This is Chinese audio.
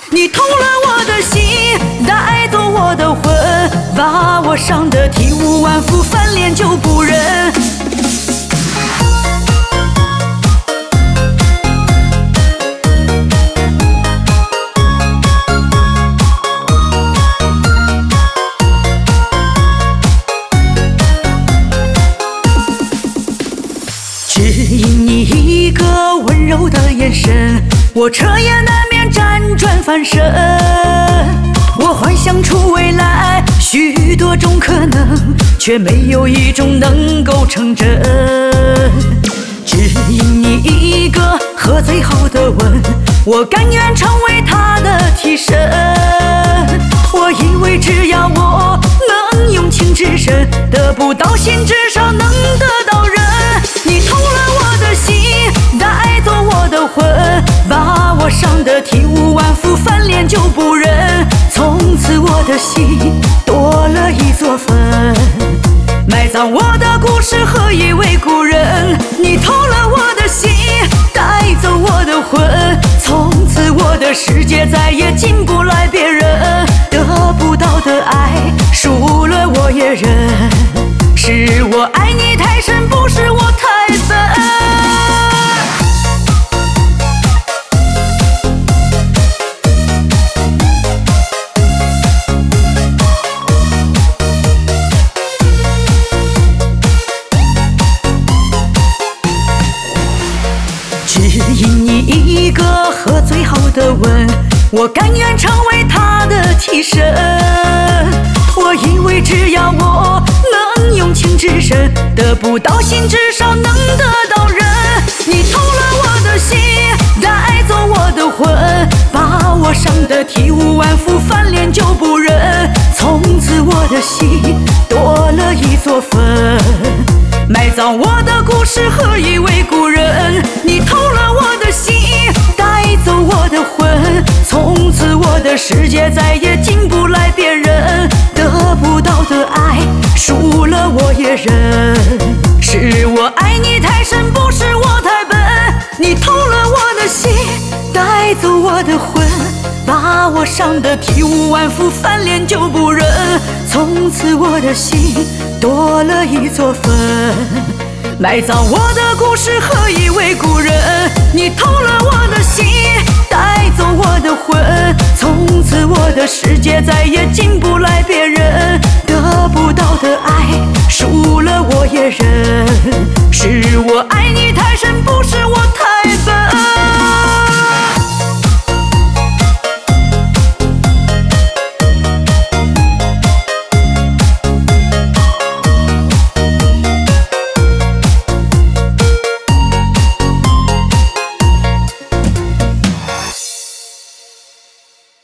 你偷了我的心，带走我的魂，把我伤得体无完肤，翻脸就不认。只因你一个温柔的眼神，我彻夜难眠，辗转反身。我幻想出未来许多种可能，却没有一种能够成真。只因你一个喝醉后的吻，我甘愿成为他的替身。我以为只要我能用情至深，得不到心至少能得到人。你偷了我的心，带走我的魂，把我伤得体无完肤，翻脸就不认。从此我的心多了一座坟，埋葬我的故事，何以为故人？你偷了我的心，带走我的魂，从此我的世界再也进不来别人。得不到的爱，输了我也认。是我爱你太深，不是我太笨。只因你一个喝醉后的吻，我甘愿成为他的替身。我以为只要我能用情至深，得不到心至少能得到人。你偷了我的心，带走我的魂，把我伤得体无完肤，翻脸就不认。从此我的心多了一座坟，埋葬我的故事，何以为故人？你偷了我的心，带走我的魂，从此我的世界再也进不来别人。得不到的爱，输了我也认。是我爱你太深，不是我太笨。你偷了我的心，带走我的魂，把我伤得体无完肤，翻脸就不认。从此我的心多了一座坟，埋葬我的故事，何以为故人？你偷了我的心，带走我的魂，从此我的世界再也进不来别人。得不到的爱，输了我也认。是我爱你太深，不是我太